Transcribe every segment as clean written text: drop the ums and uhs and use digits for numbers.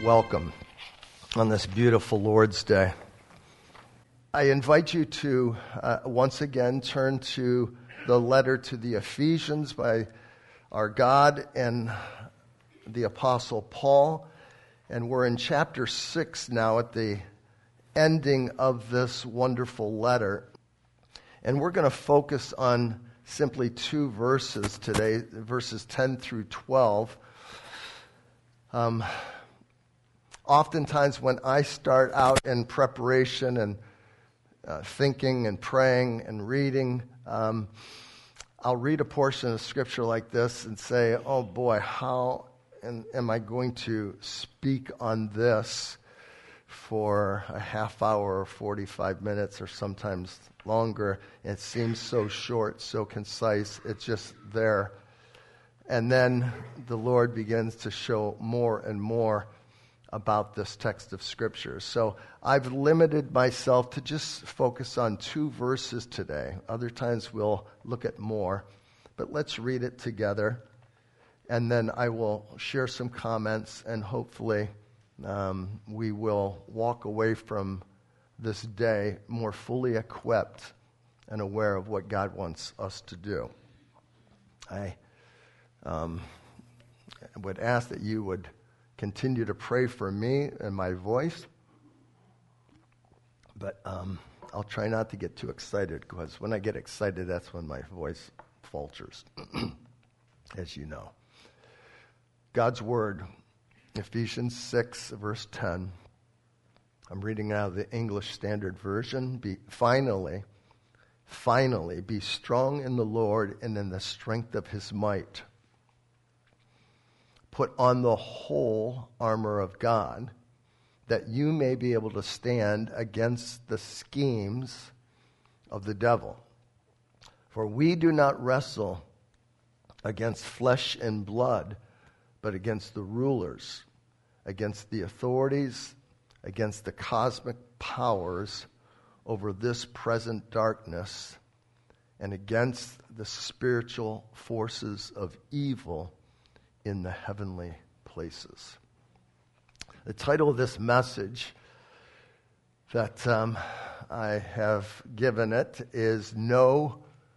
Welcome on this beautiful Lord's Day. I invite you to once again turn to the letter to the Ephesians by our God and the Apostle Paul. And we're in chapter 6 now at the ending of this wonderful letter. And we're going to focus on simply two verses today, verses 10 through 12. Oftentimes when I start out in preparation and thinking and praying and reading, I'll read a portion of Scripture like this and say, oh boy, how am I going to speak on this for a half hour or 45 minutes or sometimes longer? It seems so short, so concise, it's just there. And then the Lord begins to show more and more about this text of Scripture. So I've limited myself to just focus on two verses today. Other times we'll look at more. But let's read it together. And then I will share some comments, and hopefully we will walk away from this day more fully equipped and aware of what God wants us to do. I would ask that you would continue to pray for me and my voice, but I'll try not to get too excited, because when I get excited, that's when my voice falters, as you know. God's Word, Ephesians 6, verse 10. I'm reading out of the English Standard Version. Finally, be strong in the Lord and in the strength of His might. Put on the whole armor of God, that you may be able to stand against the schemes of the devil. For we do not wrestle against flesh and blood, but against the rulers, against the authorities, against the cosmic powers over this present darkness, and against the spiritual forces of evil in the heavenly places. The title of this message that I have given it is Know,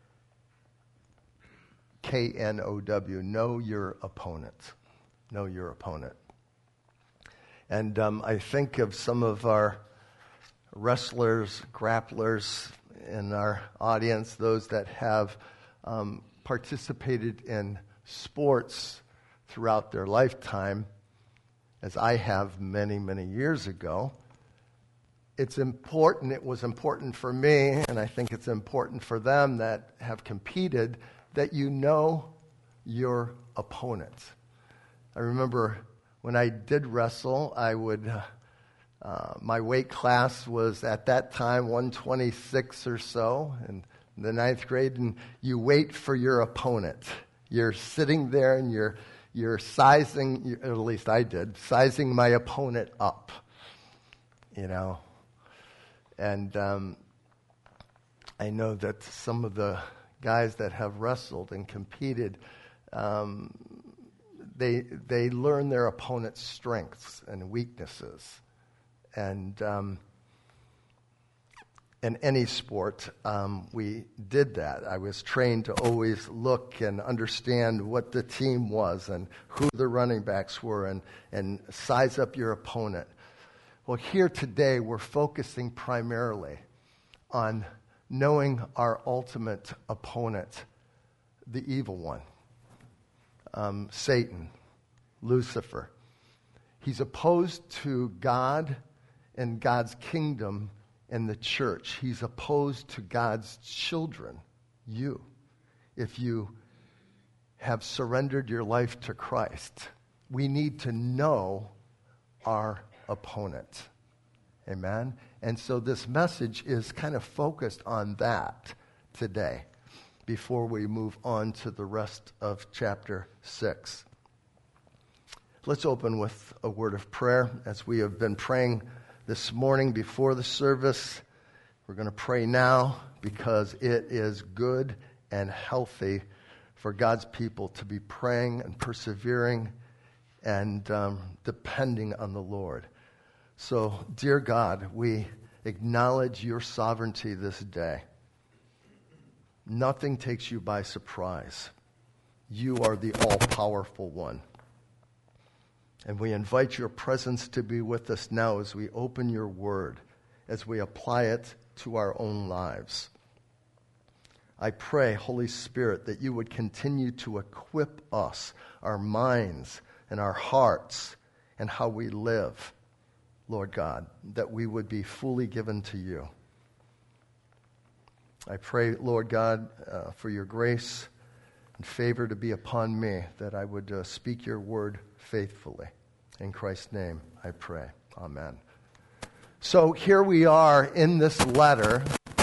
K-N-O-W, Know Your Opponent. Know Your Opponent. And I think of some of our wrestlers, grapplers in our audience, those that have participated in sports throughout their lifetime, as I have many, many years ago. It's important, it was important for me, and I think it's important for them that have competed, that you know your opponent. I remember when I did wrestle, I would, my weight class was at that time 126 or so in the 9th grade, and you wait for your opponent. You're sitting there and you're sizing, or at least I did, sizing my opponent up, you know. And I know that some of the guys that have wrestled and competed, they learn their opponent's strengths and weaknesses. And in any sport, we did that. I was trained to always look and understand what the team was and who the running backs were and size up your opponent. Well, here today, we're focusing primarily on knowing our ultimate opponent, the evil one, Satan, Lucifer. He's opposed to God and God's kingdom and the church. He's opposed to God's children, you. If you have surrendered your life to Christ, we need to know our opponent. Amen? And so this message is kind of focused on that today before we move on to the rest of chapter 6. Let's open with a word of prayer. As we have been praying this morning before the service, we're going to pray now because it is good and healthy for God's people to be praying and persevering and depending on the Lord. So, dear God, we acknowledge your sovereignty this day. Nothing takes you by surprise. You are the all-powerful one. And we invite your presence to be with us now as we open your word, as we apply it to our own lives. I pray, Holy Spirit, that you would continue to equip us, our minds and our hearts, and how we live, Lord God, that we would be fully given to you. I pray, Lord God, for your grace and favor to be upon me, that I would speak your word faithfully. In Christ's name, I pray. Amen. So here we are in this letter.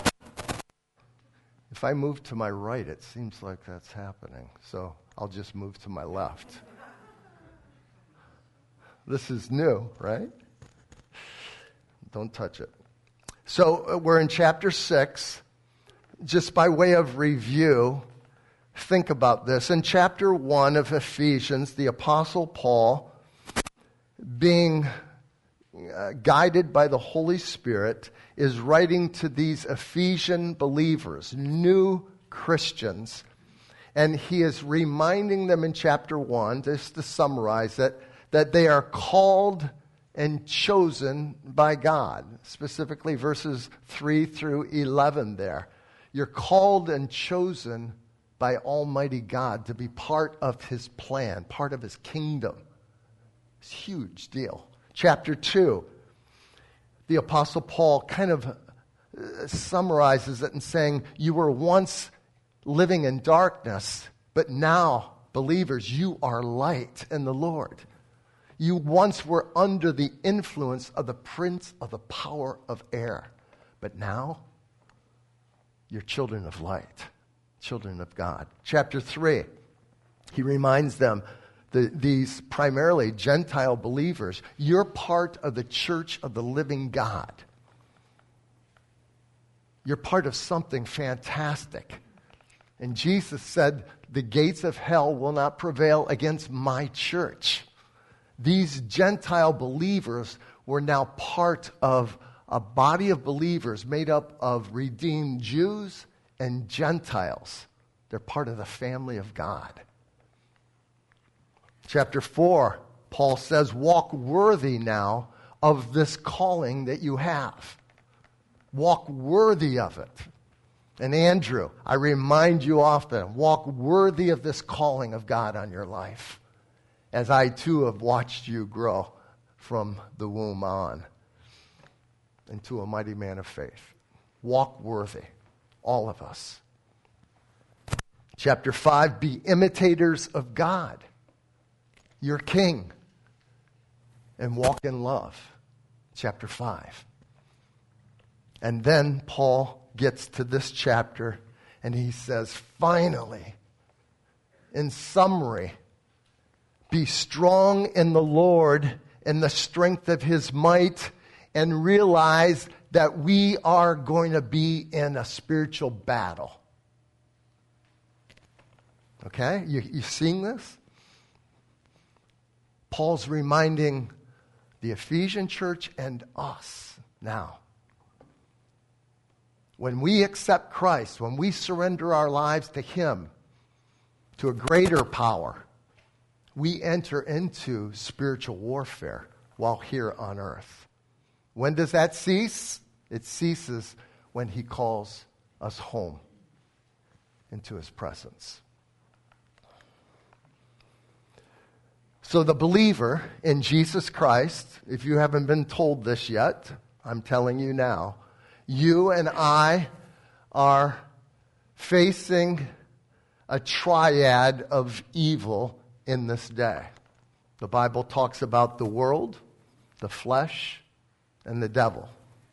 If I move to my right, it seems like that's happening. So I'll just move to my left. This is new, right? Don't touch it. So we're in chapter 6. Just by way of review, think about this. In chapter 1 of Ephesians, the Apostle Paul, being guided by the Holy Spirit, is writing to these Ephesian believers, new Christians, and he is reminding them in chapter 1, just to summarize it, that they are called and chosen by God, specifically verses 3 through 11 there. You're called and chosen by Almighty God to be part of his plan, part of his kingdom. It's a huge deal. Chapter 2, the Apostle Paul kind of summarizes it in saying, you were once living in darkness, but now, believers, you are light in the Lord. You once were under the influence of the prince of the power of air, but now you're children of light, children of God. Chapter 3, he reminds them, these primarily Gentile believers, you're part of the church of the living God. You're part of something fantastic. And Jesus said, the gates of hell will not prevail against my church. These Gentile believers were now part of a body of believers made up of redeemed Jews and Gentiles. They're part of the family of God. Chapter 4, Paul says, walk worthy now of this calling that you have. Walk worthy of it. And Andrew, I remind you often, walk worthy of this calling of God on your life, as I too have watched you grow from the womb on into a mighty man of faith. Walk worthy, all of us. Chapter 5, be imitators of God, your King, and walk in love. Chapter 5. And then Paul gets to this chapter and he says, finally, in summary, be strong in the Lord and the strength of his might, and realize that we are going to be in a spiritual battle. Okay? You seeing this? Paul's reminding the Ephesian church and us now. When we accept Christ, when we surrender our lives to him, to a greater power, we enter into spiritual warfare while here on earth. When does that cease? It ceases when he calls us home into his presence. So the believer in Jesus Christ, if you haven't been told this yet, I'm telling you now, you and I are facing a triad of evil in this day. The Bible talks about the world, the flesh, and the devil.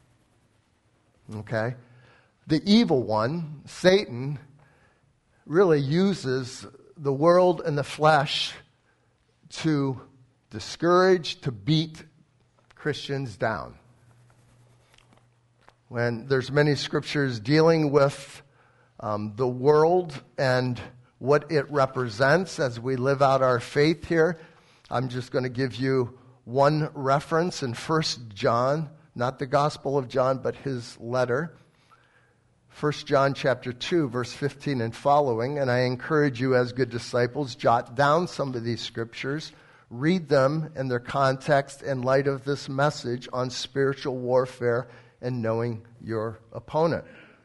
Okay? The evil one, Satan, really uses the world and the flesh to discourage, to beat Christians down. When there's many scriptures dealing with the world and what it represents as we live out our faith here, I'm just going to give you one reference in 1 John, not the Gospel of John, but his letter. 1 John chapter 2, verse 15 and following. And I encourage you as good disciples, jot down some of these scriptures. Read them in their context in light of this message on spiritual warfare and knowing your opponent.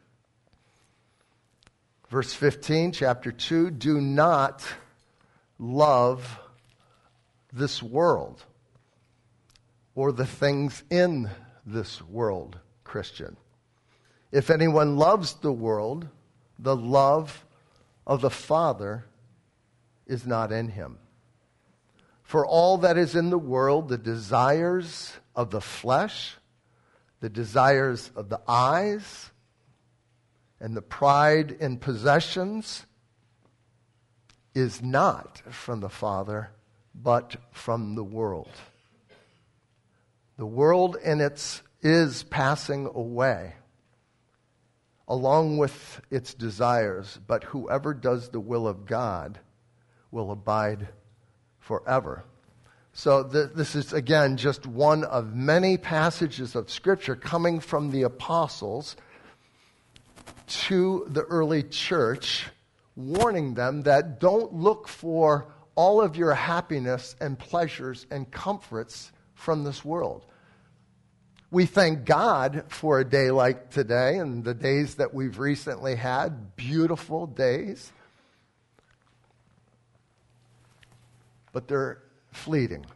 Verse 15, chapter 2, do not love this world or the things in this world, Christian. If anyone loves the world, the love of the Father is not in him. For all that is in the world, the desires of the flesh, the desires of the eyes, and the pride in possessions is not from the Father, but from the world. The world in its is passing away, along with its desires, but whoever does the will of God will abide forever. So this is, again, just one of many passages of Scripture coming from the apostles to the early church, warning them that don't look for all of your happiness and pleasures and comforts from this world. We thank God for a day like today and the days that we've recently had, beautiful days. But they're fleeting.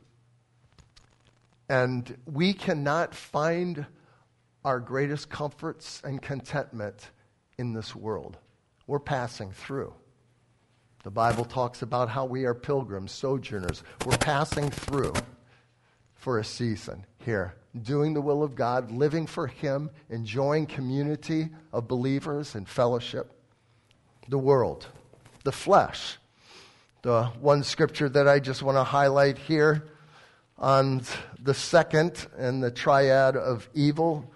And we cannot find our greatest comforts and contentment in this world. We're passing through. The Bible talks about how we are pilgrims, sojourners. We're passing through for a season here, doing the will of God, living for Him, enjoying community of believers and fellowship. The world, the flesh. The one scripture that I just want to highlight here on the second and the triad of evil,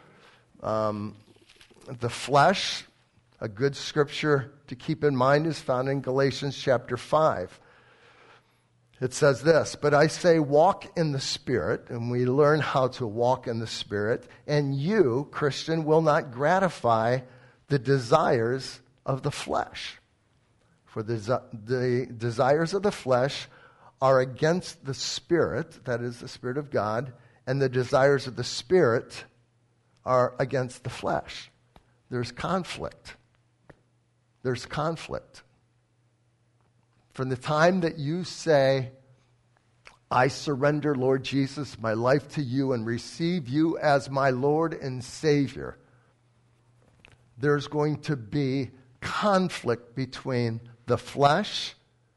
the flesh. A good scripture to keep in mind is found in Galatians chapter 5. It says this, but I say walk in the Spirit, and we learn how to walk in the Spirit, and you, Christian, will not gratify the desires of the flesh. For the desires of the flesh are against the Spirit, that is the Spirit of God, and the desires of the Spirit are against the flesh. There's conflict. There's conflict. From the time that you say, I surrender, Lord Jesus, my life to you and receive you as my Lord and Savior, there's going to be conflict between the flesh,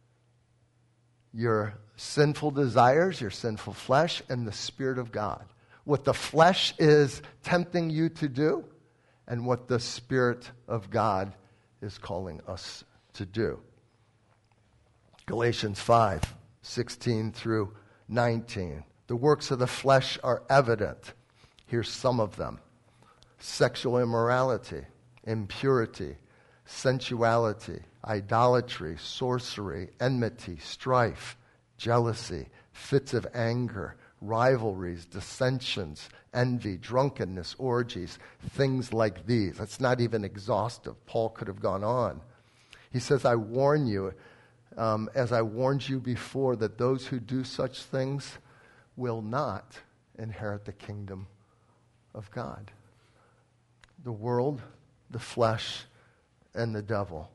your sinful desires, your sinful flesh, and the Spirit of God. What the flesh is tempting you to do and what the Spirit of God is calling us to do. Galatians 5:16 through 19. The works of the flesh are evident. Here's some of them. Sexual immorality, impurity, sensuality, idolatry, sorcery, enmity, strife, jealousy, fits of anger, rivalries, dissensions, envy, drunkenness, orgies, things like these. That's not even exhaustive. Paul could have gone on. He says, I warn you, as I warned you before, that those who do such things will not inherit the kingdom of God. The world, the flesh, and the devil.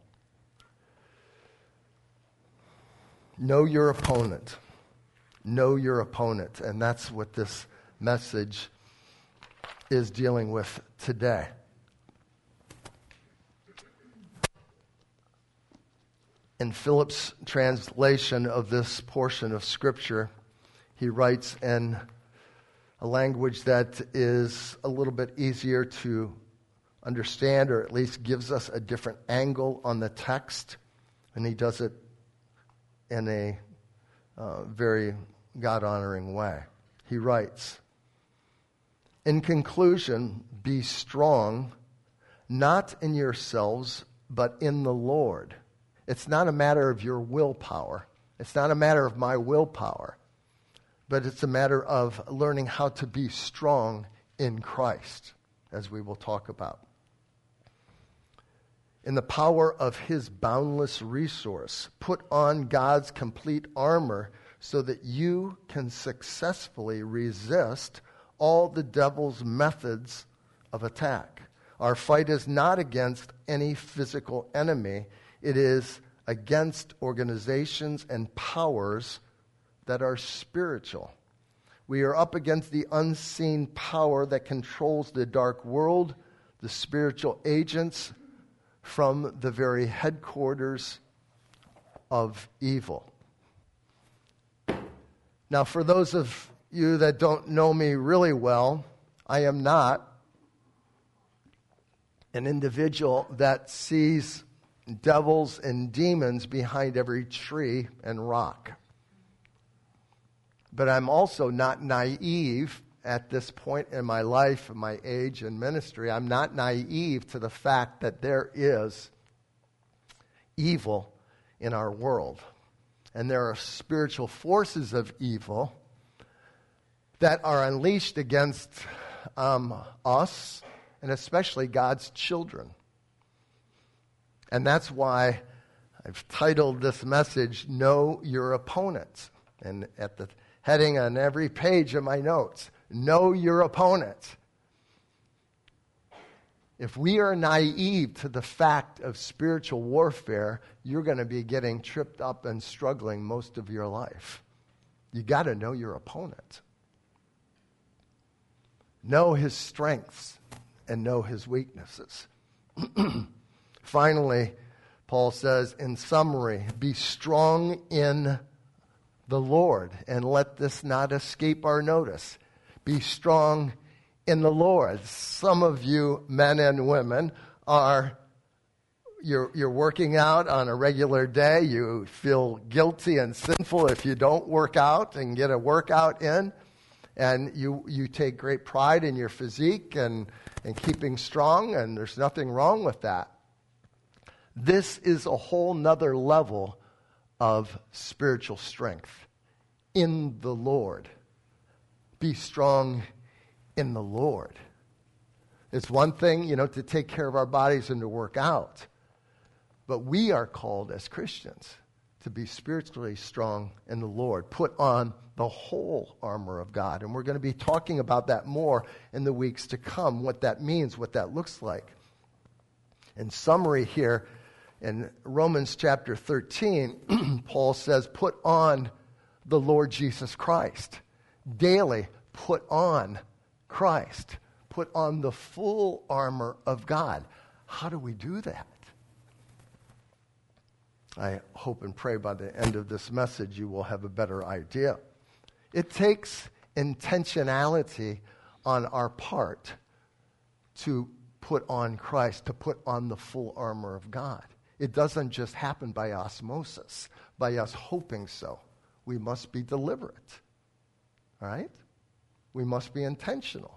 Know your opponent. Know your opponent. And that's what this message is dealing with today. In Phillips' translation of this portion of Scripture, he writes in a language that is a little bit easier to understand, or at least gives us a different angle on the text. And he does it in a very God-honoring way. He writes, in conclusion, be strong, not in yourselves, but in the Lord. It's not a matter of your willpower. It's not a matter of my willpower. but it's a matter of learning how to be strong in Christ, as we will talk about. In the power of his boundless resource, put on God's complete armor so that you can successfully resist all the devil's methods of attack. Our fight is not against any physical enemy. It is against organizations and powers that are spiritual. We are up against the unseen power that controls the dark world, the spiritual agents from the very headquarters of evil. Now, for those of you that don't know me really well, I am not an individual that sees devils and demons behind every tree and rock. But I'm also not naive at this point in my life, my age and ministry. I'm not naive to the fact that there is evil in our world. And there are spiritual forces of evil that are unleashed against us, and especially God's children. And that's why I've titled this message, Know Your Opponent. And at the heading on every page of my notes, Know Your Opponent. If we are naive to the fact of spiritual warfare, you're going to be getting tripped up and struggling most of your life. You got to know your opponent. Know his strengths and know his weaknesses. Finally, Paul says, in summary, be strong in the Lord, and let this not escape our notice. Be strong in the Lord. Some of you men and women you're working out on a regular day. You feel guilty and sinful if you don't work out and get a workout in. And you take great pride in your physique and keeping strong, and there's nothing wrong with that. This is a whole nother level of spiritual strength in the Lord. Be strong in the Lord. It's one thing, to take care of our bodies and to work out. But we are called as Christians to be spiritually strong in the Lord. Put on the whole armor of God. And we're going to be talking about that more in the weeks to come, what that means, what that looks like. In summary here, in Romans chapter 13, Paul says, put on the Lord Jesus Christ. Daily, put on Christ. Put on the full armor of God. How do we do that? I hope and pray by the end of this message you will have a better idea. It takes intentionality on our part to put on Christ, to put on the full armor of God. It doesn't just happen by osmosis, by us hoping so. We must be deliberate, all right? We must be intentional.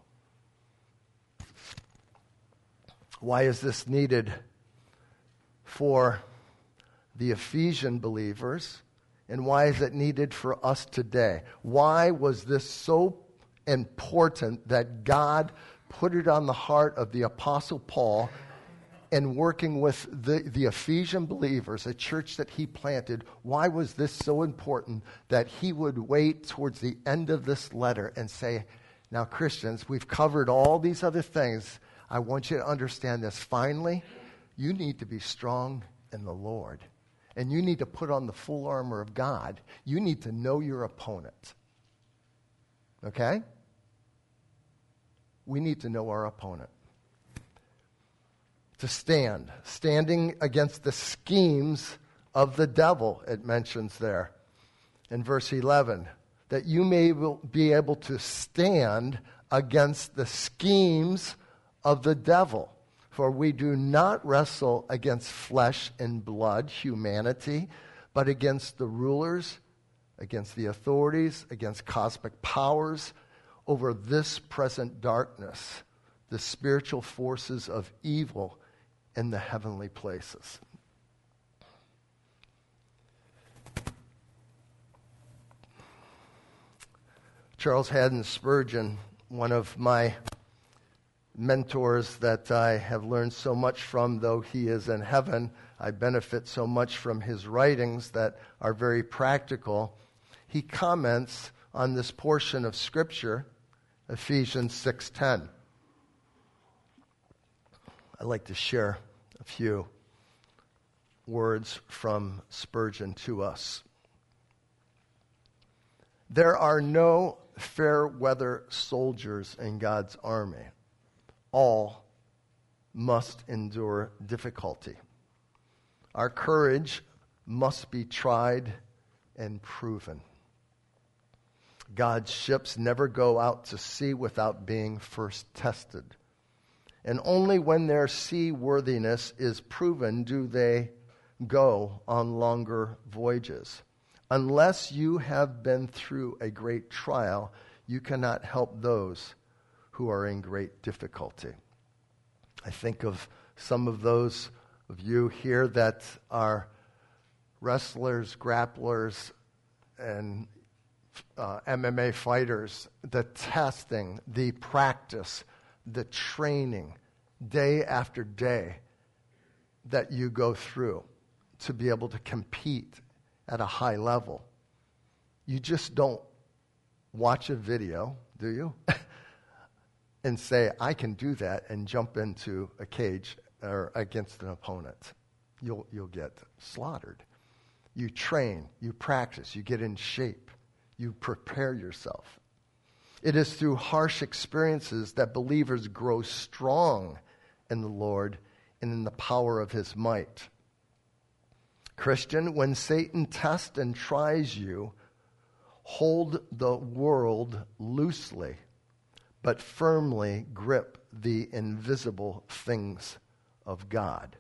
Why is this needed for the Ephesian believers, and why is it needed for us today? Why was this so important that God put it on the heart of the Apostle Paul and working with the Ephesian believers, a church that he planted? Why was this so important that he would wait towards the end of this letter and say, now Christians, we've covered all these other things. I want you to understand this. Finally, you need to be strong in the Lord. And you need to put on the full armor of God. You need to know your opponent. Okay? We need to know our opponent. To stand. Standing against the schemes of the devil, it mentions there in verse 11. That you may be able to stand against the schemes of the devil. For we do not wrestle against flesh and blood, humanity, but against the rulers, against the authorities, against cosmic powers, over this present darkness, the spiritual forces of evil in the heavenly places. Charles Haddon Spurgeon, one of my mentors that I have learned so much from, though he is in heaven, I benefit so much from his writings that are very practical. He comments on this portion of Scripture, Ephesians 6:10. I'd like to share a few words from Spurgeon to us. There are no fair weather soldiers in God's army. All must endure difficulty. Our courage must be tried and proven. God's ships never go out to sea without being first tested. And only when their seaworthiness is proven do they go on longer voyages. Unless you have been through a great trial, you cannot help those who are in great difficulty. I think of some of those of you here that are wrestlers, grapplers, and MMA fighters. The testing, the practice, the training, day after day that you go through to be able to compete at a high level. You just don't watch a video, do you? And say, I can do that, and jump into a cage or against an opponent. You'll get slaughtered. You train, you practice, you get in shape, you prepare yourself. It is through harsh experiences that believers grow strong in the Lord and in the power of his might. Christian, when Satan tests and tries you, hold the world loosely, but firmly grip the invisible things of God.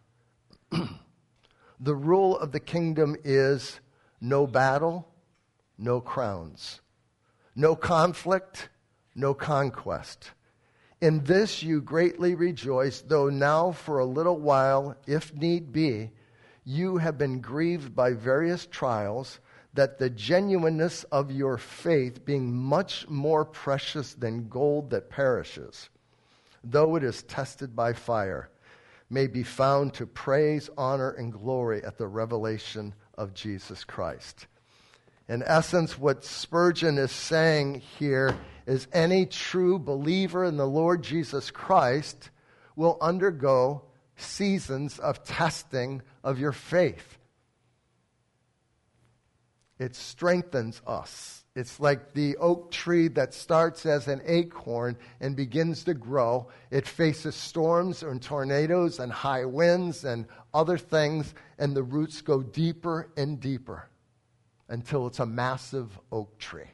The rule of the kingdom is no battle, no crowns, no conflict, no conquest. In this you greatly rejoice, though now for a little while, if need be, you have been grieved by various trials, that the genuineness of your faith, being much more precious than gold that perishes, though it is tested by fire, may be found to praise, honor, and glory at the revelation of Jesus Christ. In essence, what Spurgeon is saying here is any true believer in the Lord Jesus Christ will undergo seasons of testing of your faith. It strengthens us. It's like the oak tree that starts as an acorn and begins to grow. It faces storms and tornadoes and high winds and other things, and the roots go deeper and deeper until it's a massive oak tree.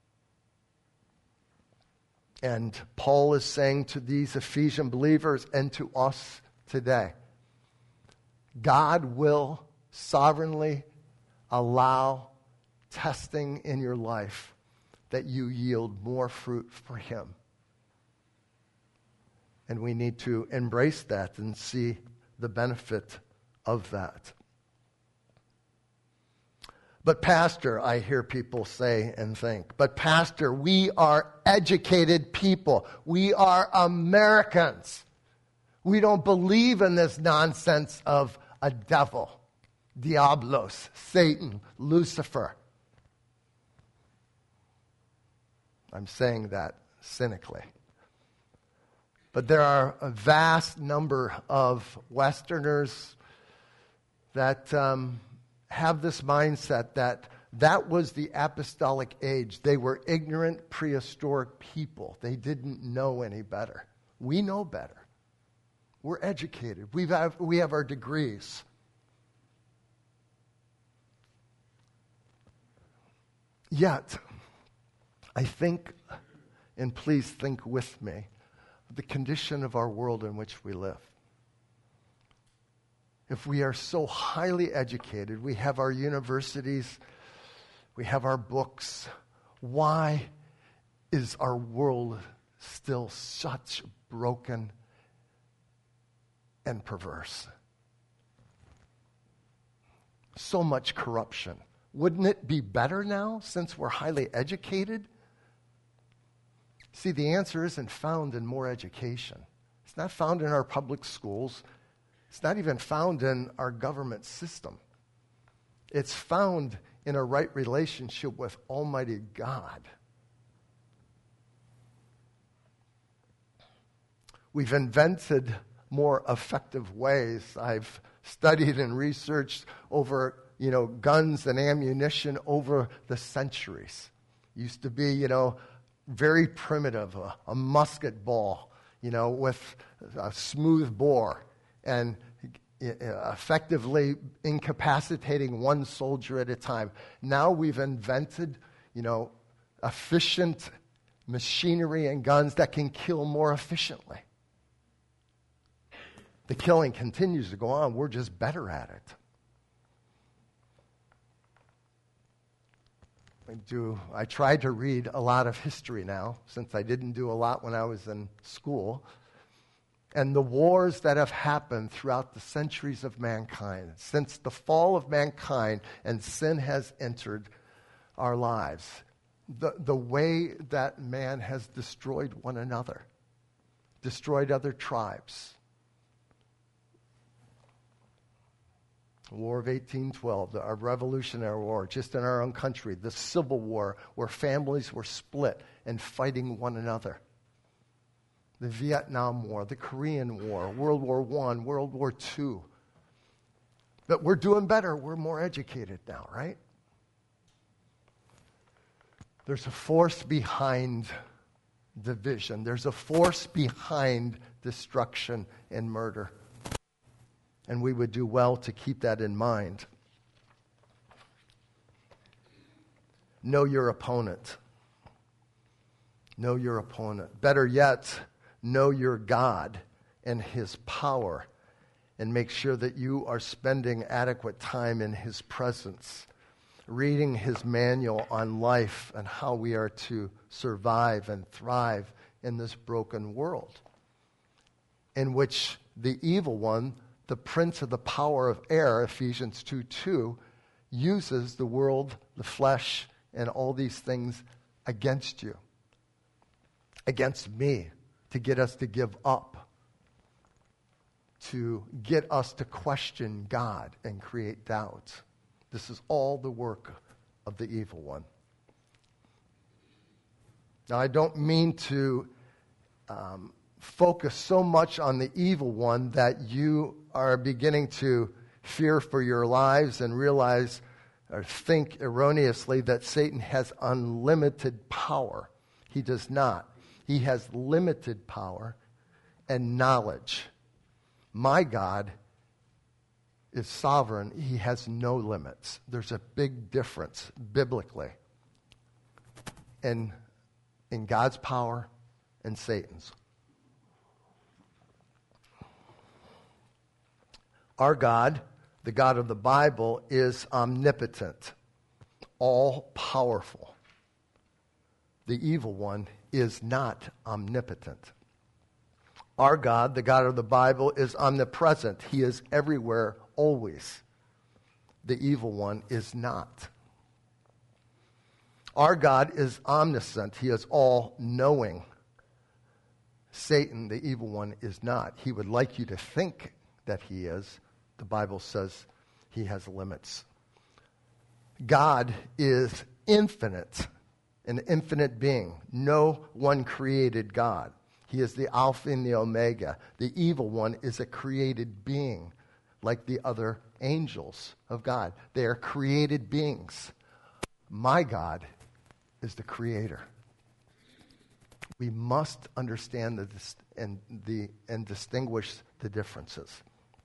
And Paul is saying to these Ephesian believers and to us today, God will sovereignly allow testing in your life that you yield more fruit for him. And we need to embrace that and see the benefit of that. But Pastor, I hear people say and think, but Pastor, we are educated people. We are Americans. We don't believe in this nonsense of a devil, Diablos, Satan, Lucifer. I'm saying that cynically. But there are a vast number of Westerners that have this mindset that was the apostolic age. They were ignorant, prehistoric people. They didn't know any better. We know better. We're educated. We have our degrees. Yet, I think, and please think with me, the condition of our world in which we live. If we are so highly educated, we have our universities, we have our books, why is our world still such broken and perverse? So much corruption. Wouldn't it be better now, since we're highly educated, See, the answer isn't found in more education. It's not found in our public schools. It's not even found in our government system. It's found in a right relationship with Almighty God. We've invented more effective ways. I've studied and researched over, guns and ammunition over the centuries. Used to be, very primitive, a musket ball, with a smooth bore, and effectively incapacitating one soldier at a time. Now we've invented, efficient machinery and guns that can kill more efficiently. The killing continues to go on. We're just better at it. I tried to read a lot of history now, since I didn't do a lot when I was in school. And the wars that have happened throughout the centuries of mankind, since the fall of mankind and sin has entered our lives, the way that man has destroyed one another, destroyed other tribes. The War of 1812, our Revolutionary War, just in our own country, the Civil War, where families were split and fighting one another. The Vietnam War, the Korean War, World War I, World War II. But we're doing better. We're more educated now, right? There's a force behind division. There's a force behind destruction and murder. And we would do well to keep that in mind. Know your opponent. Know your opponent. Better yet, know your God and His power, and make sure that you are spending adequate time in His presence, reading His manual on life and how we are to survive and thrive in this broken world, in which the evil one, the prince of the power of air, Ephesians 2:2, uses the world, the flesh, and all these things against you, against me, to get us to give up, to get us to question God and create doubt. This is all the work of the evil one. Now, I don't mean to focus so much on the evil one that you are beginning to fear for your lives and realize or think erroneously that Satan has unlimited power. He does not. He has limited power and knowledge. My God is sovereign. He has no limits. There's a big difference biblically in God's power and Satan's. Our God, the God of the Bible, is omnipotent, all-powerful. The evil one is not omnipotent. Our God, the God of the Bible, is omnipresent. He is everywhere, always. The evil one is not. Our God is omniscient. He is all-knowing. Satan, the evil one, is not. He would like you to think that he is. The Bible says he has limits. God is infinite, an infinite being. No one created God. He is the Alpha and the Omega. The evil one is a created being, like the other angels of God. They are created beings. My God is the creator. We must understand and distinguish the differences.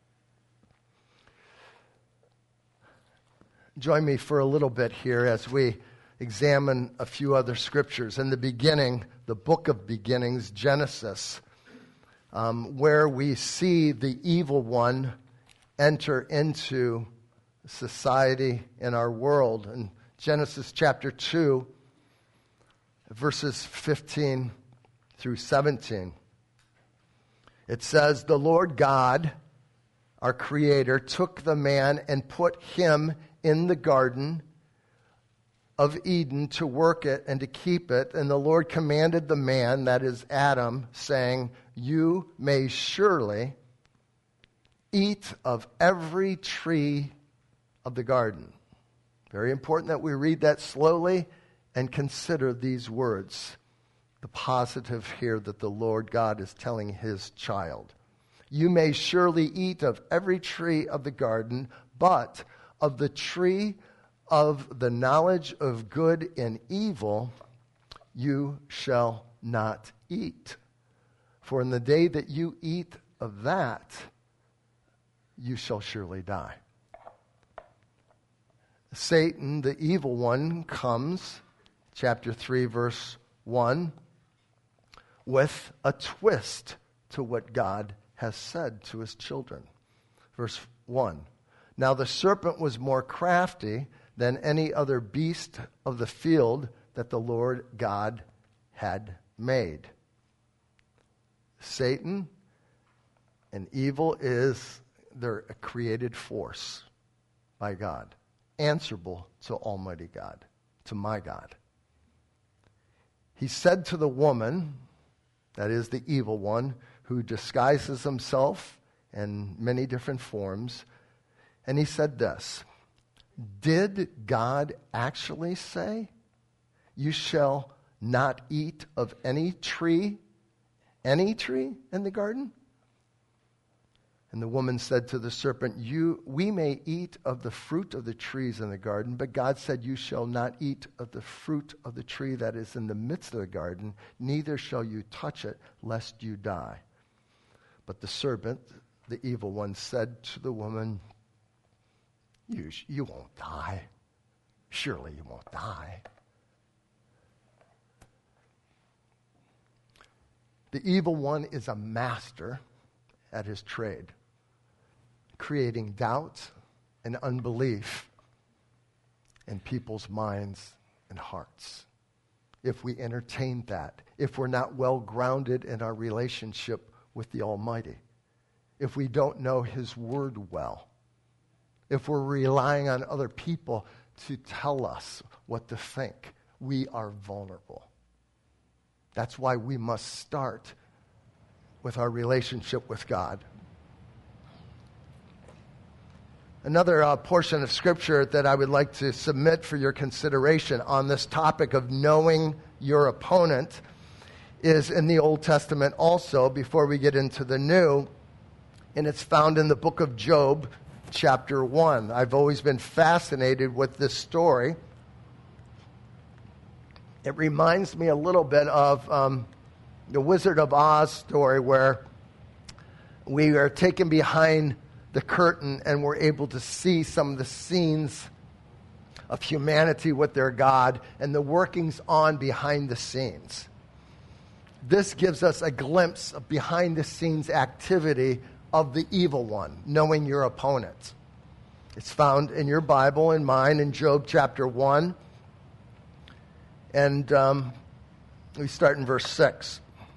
Join me for a little bit here as we examine a few other scriptures. In the beginning, the book of beginnings, Genesis, where we see the evil one enter into society in our world. In Genesis chapter 2, verses 15 through 17, it says, "The Lord God, our Creator, took the man and put him in the garden of Eden to work it and to keep it. And the Lord commanded the man, that is Adam, saying, you may surely eat of every tree of the garden. Very important that we read that slowly and consider these words. The positive here that the Lord God is telling his child. You may surely eat of every tree of the garden, but of the tree of the knowledge of good and evil you shall not eat. For in the day that you eat of that, you shall surely die. Satan, the evil one, comes, chapter 3, verse 1, with a twist to what God has said to his children. Verse 1, now the serpent was more crafty than any other beast of the field that the Lord God had made. Satan and evil they're a created force by God, answerable to Almighty God, to my God. He said to the woman, that is the evil one, who disguises himself in many different forms, and he said this, did God actually say, you shall not eat of any tree in the garden? And the woman said to the serpent, we may eat of the fruit of the trees in the garden, but God said, you shall not eat of the fruit of the tree that is in the midst of the garden, neither shall you touch it, lest you die. But the serpent, the evil one, said to the woman, you won't die. Surely you won't die. The evil one is a master at his trade, creating doubt and unbelief in people's minds and hearts. If we entertain that, if we're not well grounded in our relationship with the Almighty, if we don't know his word well, if we're relying on other people to tell us what to think, we are vulnerable. That's why we must start with our relationship with God. Another portion of Scripture that I would like to submit for your consideration on this topic of knowing your opponent is in the Old Testament also, before we get into the New, and it's found in the book of Job, chapter 1. I've always been fascinated with this story. It reminds me a little bit of the Wizard of Oz story, where we are taken behind the curtain and we're able to see some of the scenes of humanity with their God and the workings on behind the scenes. This gives us a glimpse of behind the scenes activity of the evil one, knowing your opponent. It's found in your Bible and mine in Job chapter 1. And we start in verse 6.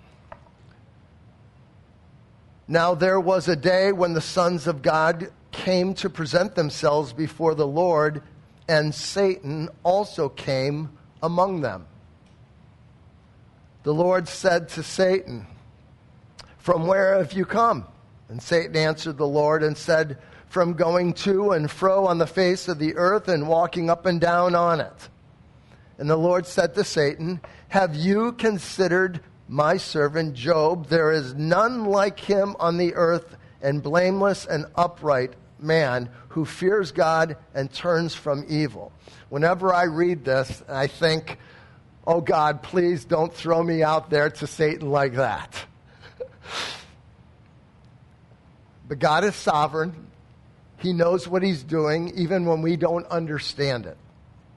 Now there was a day when the sons of God came to present themselves before the Lord, and Satan also came among them. The Lord said to Satan, from where have you come? And Satan answered the Lord and said, from going to and fro on the face of the earth and walking up and down on it. And the Lord said to Satan, have you considered my servant Job? There is none like him on the earth, and blameless and upright man who fears God and turns from evil. Whenever I read this, I think, oh God, please don't throw me out there to Satan like that. But God is sovereign. He knows what he's doing, even when we don't understand it.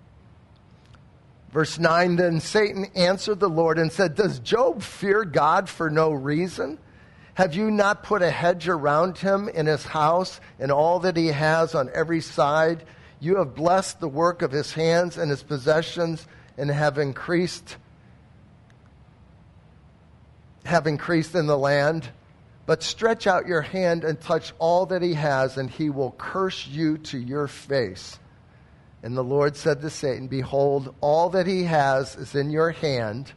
Verse 9, then Satan answered the Lord and said, does Job fear God for no reason? Have you not put a hedge around him in his house and all that he has on every side? You have blessed the work of his hands, and his possessions and have increased in the land. But stretch out your hand and touch all that he has, and he will curse you to your face. And the Lord said to Satan, behold, all that he has is in your hand.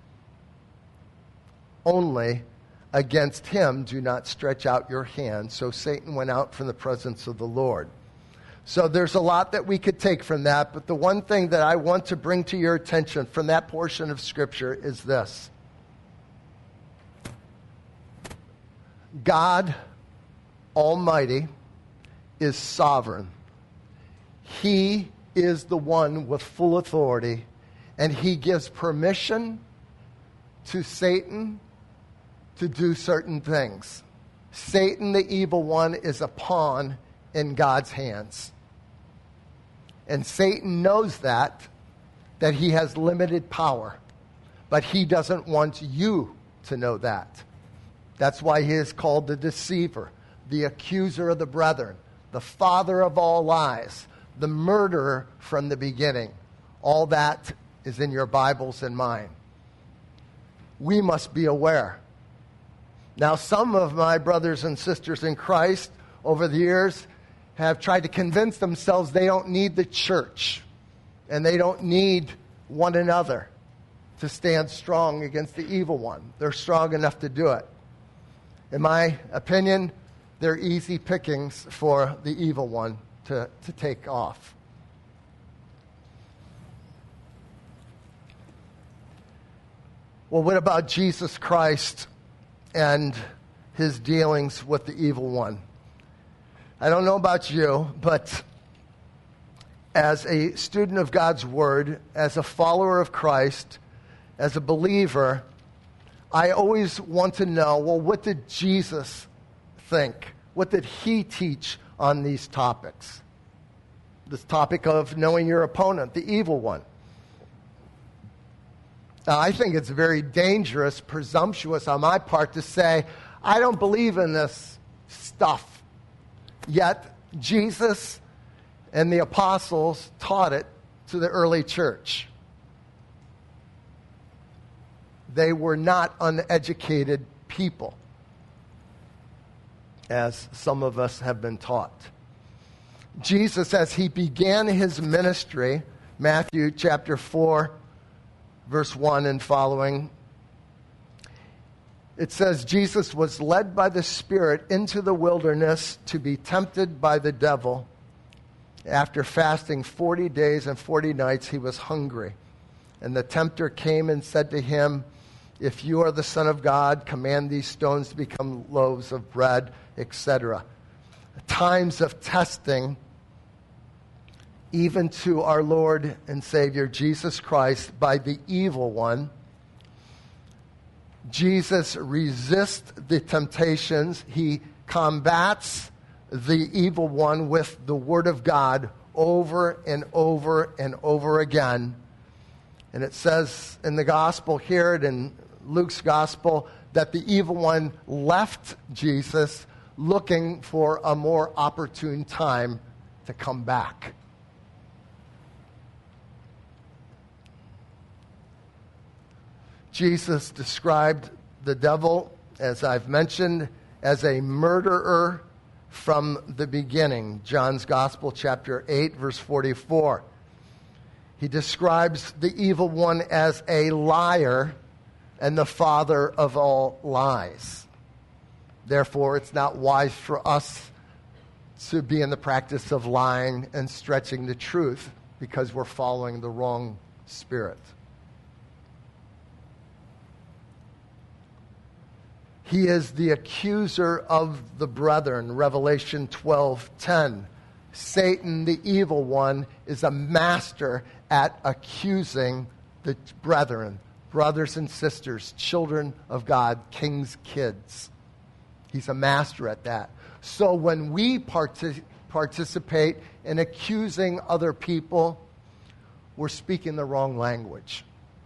Only against him do not stretch out your hand. So Satan went out from the presence of the Lord. So there's a lot that we could take from that, but the one thing that I want to bring to your attention from that portion of Scripture is this. God Almighty is sovereign. He is the one with full authority, and he gives permission to Satan to do certain things. Satan, the evil one, is a pawn in God's hands. And Satan knows that he has limited power. But he doesn't want you to know that. That's why he is called the deceiver, the accuser of the brethren, the father of all lies, the murderer from the beginning. All that is in your Bibles and mine. We must be aware. Now, some of my brothers and sisters in Christ over the years have tried to convince themselves they don't need the church and they don't need one another to stand strong against the evil one. They're strong enough to do it. In my opinion, they're easy pickings for the evil one to take off. Well, what about Jesus Christ and his dealings with the evil one? I don't know about you, but as a student of God's Word, as a follower of Christ, as a believer, I always want to know, well, what did Jesus think? What did he teach on these topics? This topic of knowing your opponent, the evil one. Now, I think it's very dangerous, presumptuous on my part to say, I don't believe in this stuff. Yet, Jesus and the apostles taught it to the early church. They were not uneducated people, as some of us have been taught. Jesus, as he began his ministry, Matthew chapter 4, verse 1 and following, it says, Jesus was led by the Spirit into the wilderness to be tempted by the devil. After fasting 40 days and 40 nights, he was hungry. And the tempter came and said to him, if you are the Son of God, command these stones to become loaves of bread, etc. Times of testing, even to our Lord and Savior Jesus Christ by the evil one. Jesus resists the temptations. He combats the evil one with the Word of God over and over and over again. And it says in the gospel here, in Luke's gospel, that the evil one left Jesus looking for a more opportune time to come back. Jesus described the devil, as I've mentioned, as a murderer from the beginning. John's Gospel, chapter 8, verse 44. He describes the evil one as a liar and the father of all lies. Therefore, it's not wise for us to be in the practice of lying and stretching the truth because we're following the wrong spirit. He is the accuser of the brethren, Revelation 12:10. Satan, the evil one, is a master at accusing the brethren, brothers and sisters, children of God, king's kids. He's a master at that. So when we participate in accusing other people, we're speaking the wrong language.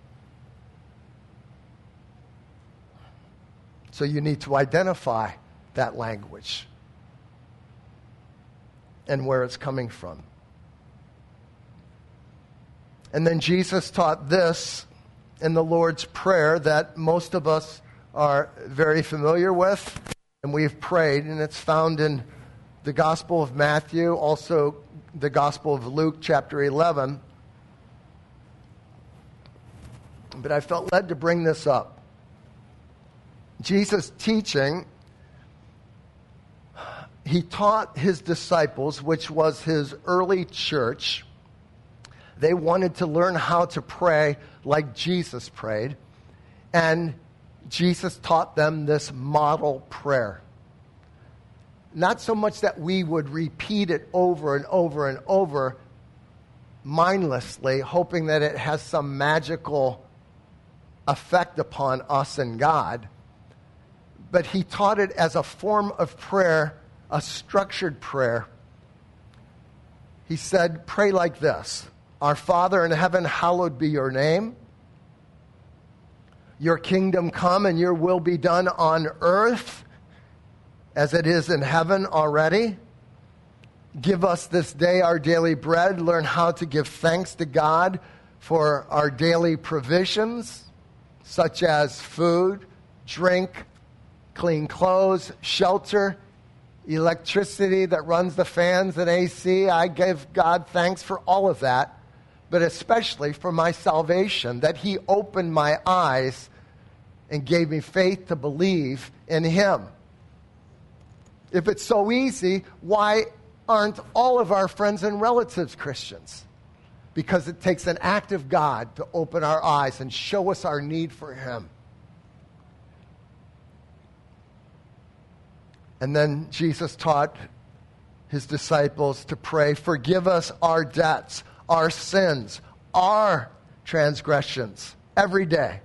So you need to identify that language and where it's coming from. And then Jesus taught this in the Lord's Prayer that most of us are very familiar with, and we've prayed, and it's found in the Gospel of Matthew, also the Gospel of Luke, chapter 11. But I felt led to bring this up. Jesus teaching, he taught his disciples, which was his early church. They wanted to learn how to pray like Jesus prayed. And Jesus taught them this model prayer. Not so much that we would repeat it over and over and over mindlessly, hoping that it has some magical effect upon us and God, but he taught it as a form of prayer, a structured prayer. He said, pray like this: Our Father in heaven, hallowed be your name. Your kingdom come and your will be done on earth as it is in heaven already. Give us this day our daily bread. Learn how to give thanks to God for our daily provisions, such as food, drink, clean clothes, shelter, electricity that runs the fans and AC. I give God thanks for all of that, but especially for my salvation, that he opened my eyes and gave me faith to believe in him. If it's so easy, why aren't all of our friends and relatives Christians? Because it takes an act of God to open our eyes and show us our need for him. And then Jesus taught his disciples to pray, forgive us our debts, our sins, our transgressions every day,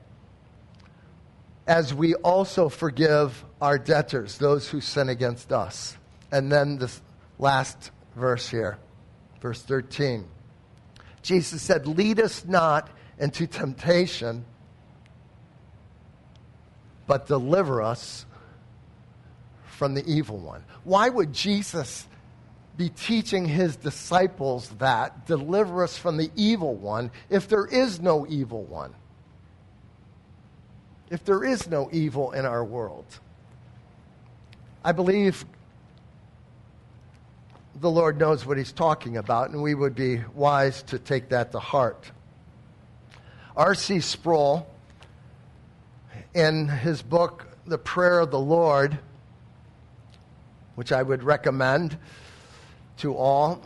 as we also forgive our debtors, those who sin against us. And then this last verse here, verse 13. Jesus said, lead us not into temptation, but deliver us from the evil one. Why would Jesus be teaching his disciples that, deliver us from the evil one, if there is no evil one? If there is no evil in our world? I believe the Lord knows what he's talking about, and we would be wise to take that to heart. R.C. Sproul, in his book, The Prayer of the Lord, which I would recommend to all,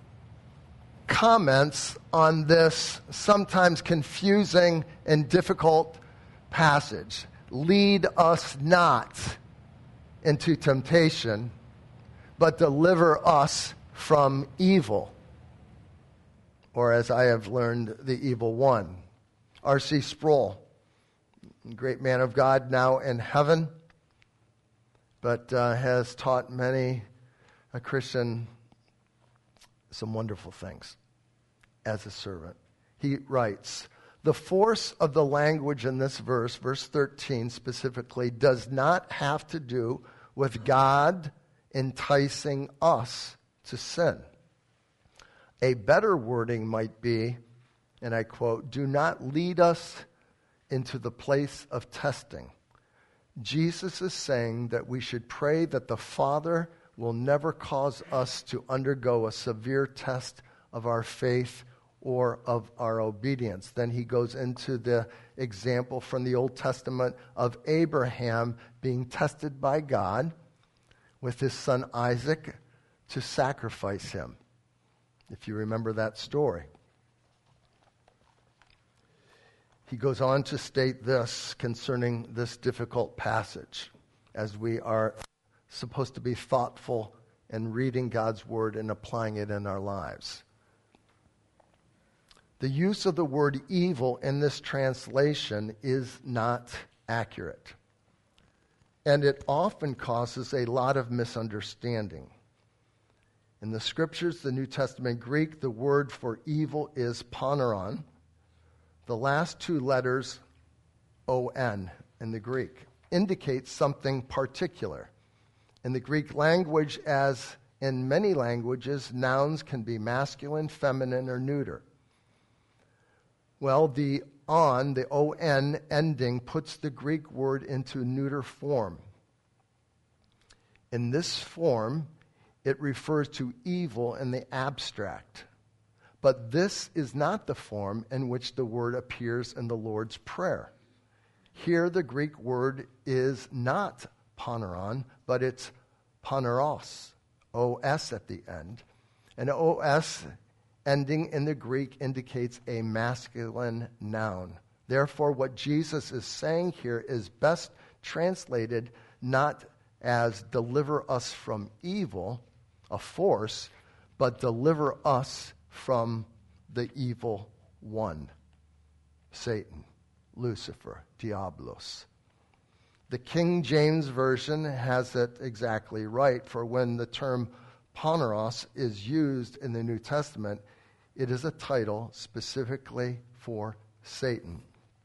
comments on this sometimes confusing and difficult passage. Lead us not into temptation, but deliver us from evil. Or as I have learned, the evil one. R.C. Sproul, great man of God, now in heaven, but has taught many a Christian some wonderful things as a servant. He writes, the force of the language in this verse, verse 13 specifically, does not have to do with God enticing us to sin. A better wording might be, and I quote, do not lead us into the place of testing. Jesus is saying that we should pray that the Father will never cause us to undergo a severe test of our faith or of our obedience. Then he goes into the example from the Old Testament of Abraham being tested by God with his son Isaac to sacrifice him, if you remember that story. He goes on to state this concerning this difficult passage, as we are supposed to be thoughtful in reading God's word and applying it in our lives. The use of the word evil in this translation is not accurate, and it often causes a lot of misunderstanding. In the scriptures, the New Testament Greek, the word for evil is poneron. The last two letters, O-N, in the Greek, indicates something particular. In the Greek language, as in many languages, nouns can be masculine, feminine, or neuter. Well, the O-N ending puts the Greek word into neuter form. In this form, it refers to evil in the abstract. But this is not the form in which the word appears in the Lord's Prayer. Here the Greek word is not poneron, but it's poneros, O-S at the end. And O-S ending in the Greek indicates a masculine noun. Therefore, what Jesus is saying here is best translated not as deliver us from evil, a force, but deliver us from the evil one, Satan, Lucifer, Diablos. The King James Version has it exactly right, for when the term poneros is used in the New Testament, it is a title specifically for Satan.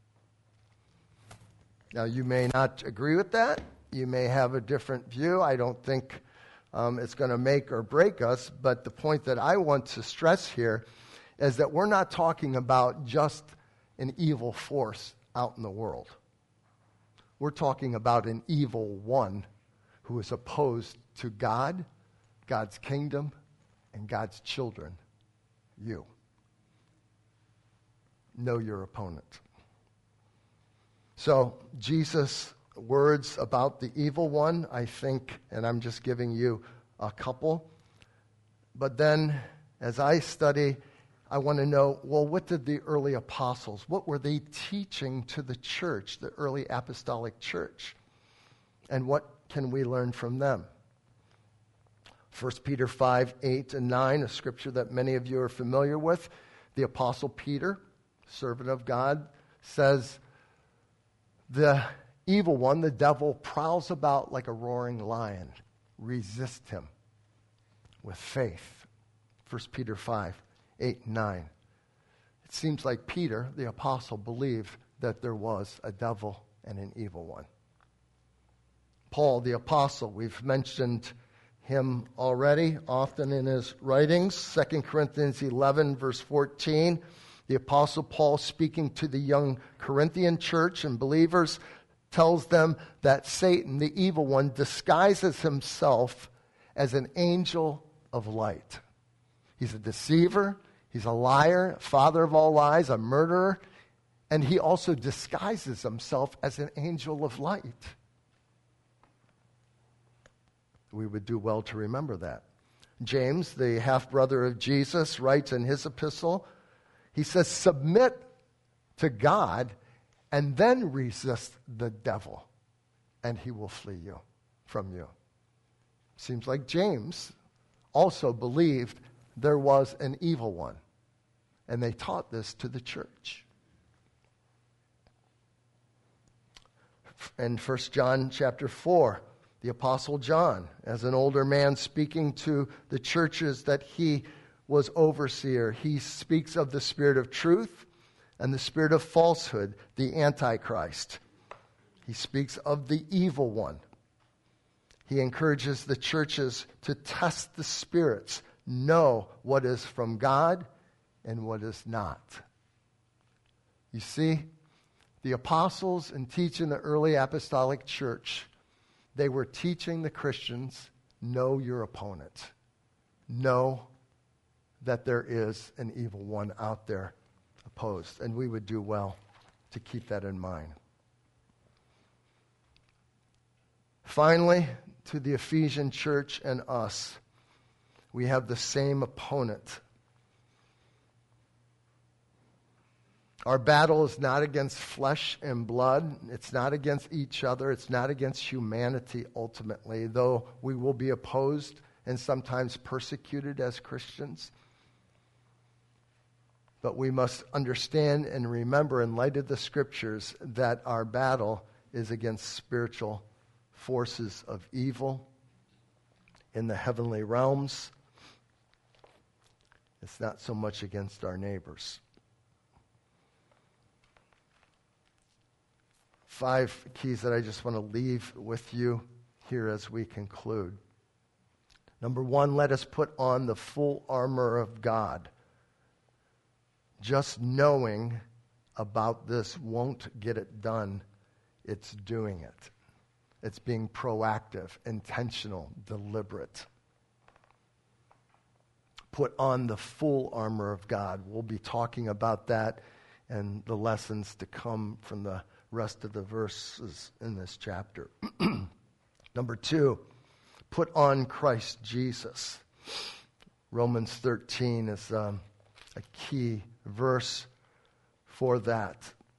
Now, you may not agree with that. You may have a different view. I don't think it's going to make or break us, but the point that I want to stress here is that we're not talking about just an evil force out in the world. We're talking about an evil one who is opposed to God, God's kingdom, and God's children, you. Know your opponent. So, Jesus' words about the evil one, I think, and I'm just giving you a couple. But then, as I study, I want to know, well, what did the early apostles, what were they teaching to the church, the early apostolic church? And what can we learn from them? 1 Peter 5, 8, and 9, a scripture that many of you are familiar with. The apostle Peter, servant of God, says, the evil one, the devil, prowls about like a roaring lion. Resist him with faith. 1 Peter 5, 8, and 9. It seems like Peter, the apostle, believed that there was a devil and an evil one. Paul, the apostle, we've mentioned him already, often in his writings. 2 Corinthians 11, verse 14. The apostle Paul, speaking to the young Corinthian church and believers, tells them that Satan, the evil one, disguises himself as an angel of light. He's a deceiver, he's a liar, father of all lies, a murderer, and he also disguises himself as an angel of light. We would do well to remember that. James, the half-brother of Jesus, writes in his epistle, he says, submit to God and then resist the devil, and he will flee from you. Seems like James also believed there was an evil one, and they taught this to the church. In 1 John chapter 4, the Apostle John, as an older man speaking to the churches that he was overseer, he speaks of the spirit of truth and the spirit of falsehood, the Antichrist. He speaks of the evil one. He encourages the churches to test the spirits, know what is from God and what is not. You see, the apostles, in teaching the early apostolic church, they were teaching the Christians, know your opponent. Know that there is an evil one out there opposed. And we would do well to keep that in mind. Finally, to the Ephesian church and us, we have the same opponent. Our battle is not against flesh and blood. It's not against each other. It's not against humanity ultimately, though we will be opposed and sometimes persecuted as Christians. But we must understand and remember in light of the scriptures that our battle is against spiritual forces of evil in the heavenly realms. It's not so much against our neighbors. 5 keys that I just want to leave with you here as we conclude. Number 1, let us put on the full armor of God. Just knowing about this won't get it done. It's doing it. It's being proactive, intentional, deliberate. Put on the full armor of God. We'll be talking about that and the lessons to come from the rest of the verses in this chapter. Number 2, put on Christ Jesus. Romans 13 is a key verse for that.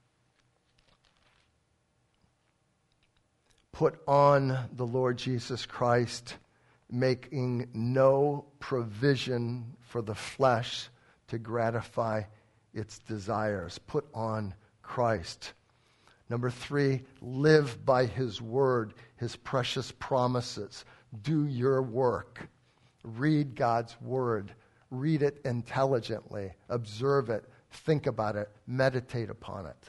Put on the Lord Jesus Christ, making no provision for the flesh to gratify its desires. Put on Christ. Number 3, live by his word, his precious promises. Do your work. Read God's word. Read it intelligently. Observe it. Think about it. Meditate upon it.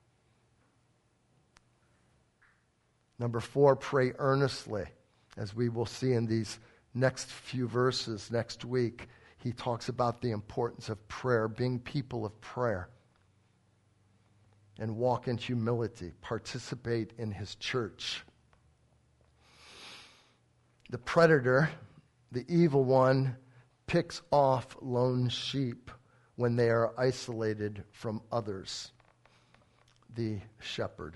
Number 4, pray earnestly. As we will see in these next few verses next week, he talks about the importance of prayer, being people of prayer. And walk in humility. Participate in his church. The predator, the evil one, picks off lone sheep when they are isolated from others. The shepherd.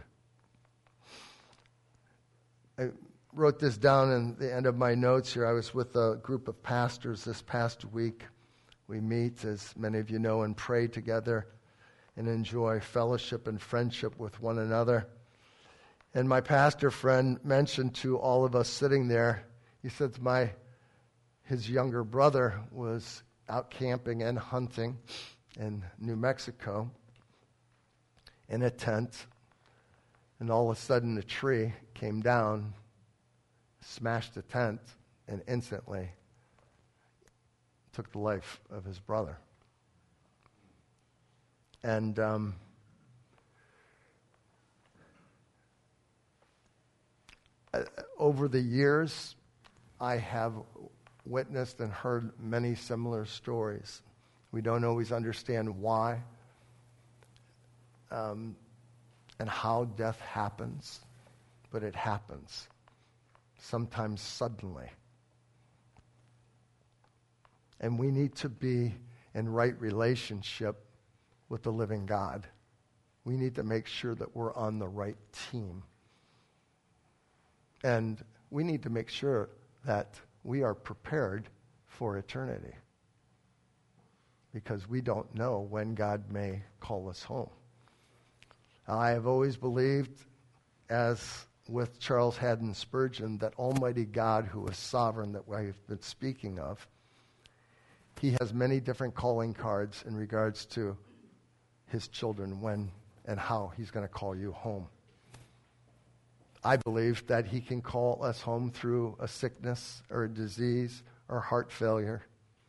I wrote this down in the end of my notes here. I was with a group of pastors this past week. We meet, as many of you know, and pray together and enjoy fellowship and friendship with one another. And my pastor friend mentioned to all of us sitting there, he said his younger brother was out camping and hunting in New Mexico in a tent, and all of a sudden a tree came down, smashed the tent, and instantly took the life of his brother. And over the years, I have witnessed and heard many similar stories. We don't always understand why and how death happens, but it happens, sometimes suddenly. And we need to be in right relationship with the living God. We need to make sure that we're on the right team. And we need to make sure that we are prepared for eternity, because we don't know when God may call us home. I have always believed, as with Charles Haddon Spurgeon, that Almighty God, who is sovereign, that we've been speaking of, he has many different calling cards in regards to his children, when and how he's going to call you home. I believe that he can call us home through a sickness or a disease or heart failure.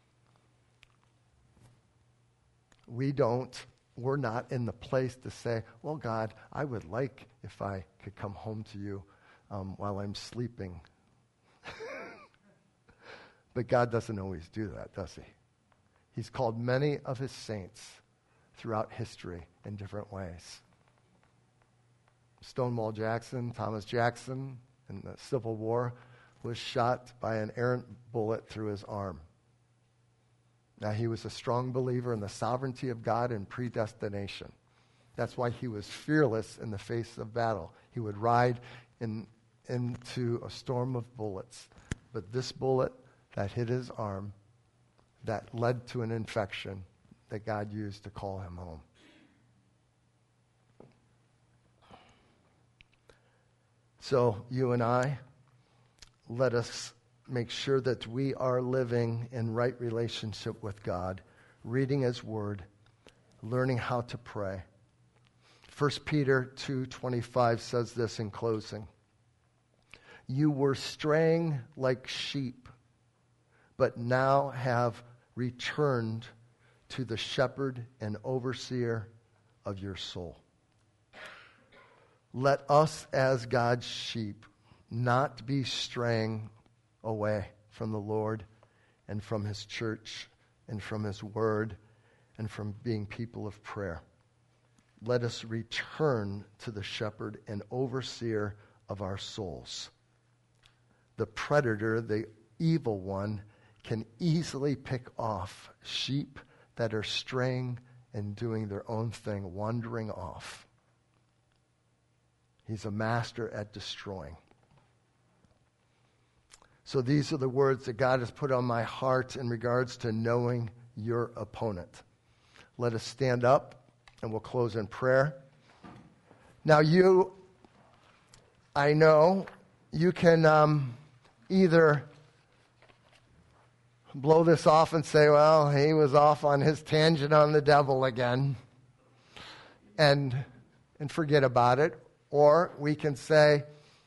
We're not in the place to say, well, God, I would like if I could come home to you while I'm sleeping. But God doesn't always do that, does he? He's called many of his saints throughout history in different ways. Stonewall Jackson, Thomas Jackson, in the Civil War, was shot by an errant bullet through his arm. Now, he was a strong believer in the sovereignty of God and predestination. That's why he was fearless in the face of battle. He would ride into a storm of bullets. But this bullet that hit his arm, that led to an infection that God used to call him home. So you and I, let us make sure that we are living in right relationship with God, reading his word, learning how to pray. 1 Peter 2:25 says this in closing. You were straying like sheep, but now have returned to the shepherd and overseer of your soul. Let us, as God's sheep, not be straying away from the Lord and from his church and from his word and from being people of prayer. Let us return to the shepherd and overseer of our souls. The predator, the evil one, can easily pick off sheep that are straying and doing their own thing, wandering off. He's a master at destroying. So these are the words that God has put on my heart in regards to knowing your opponent. Let us stand up and we'll close in prayer. Now I know you can either blow this off and say, well, he was off on his tangent on the devil again, and forget about it. Or we can say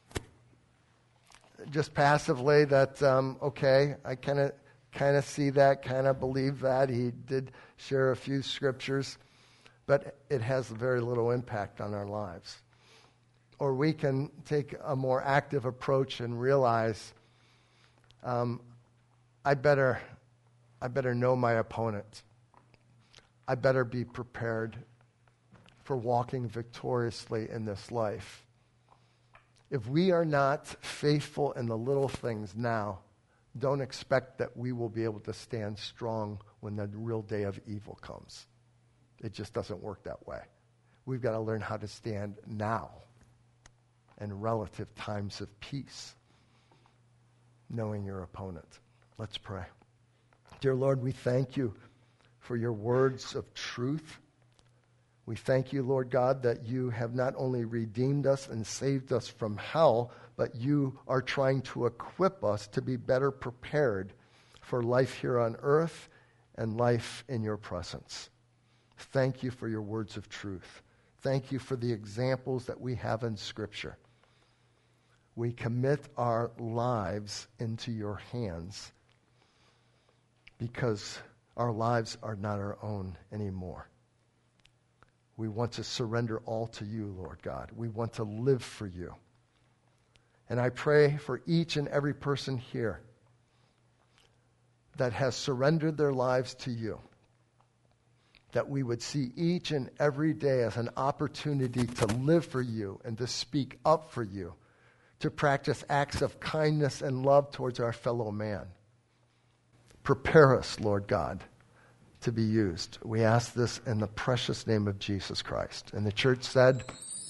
just passively that, okay, I kind of see that, kind of believe that. He did share a few scriptures, but it has very little impact on our lives. Or we can take a more active approach and realize, I better know my opponent. I better be prepared for walking victoriously in this life. If we are not faithful in the little things now, don't expect that we will be able to stand strong when the real day of evil comes. It just doesn't work that way. We've got to learn how to stand now in relative times of peace, knowing your opponent. Let's pray. Dear Lord, we thank you for your words of truth. We thank you, Lord God, that you have not only redeemed us and saved us from hell, but you are trying to equip us to be better prepared for life here on earth and life in your presence. Thank you for your words of truth. Thank you for the examples that we have in Scripture. We commit our lives into your hands because our lives are not our own anymore. We want to surrender all to you, Lord God. We want to live for you. And I pray for each and every person here that has surrendered their lives to you, that we would see each and every day as an opportunity to live for you and to speak up for you, to practice acts of kindness and love towards our fellow man. Prepare us, Lord God, to be used. We ask this in the precious name of Jesus Christ. And the church said,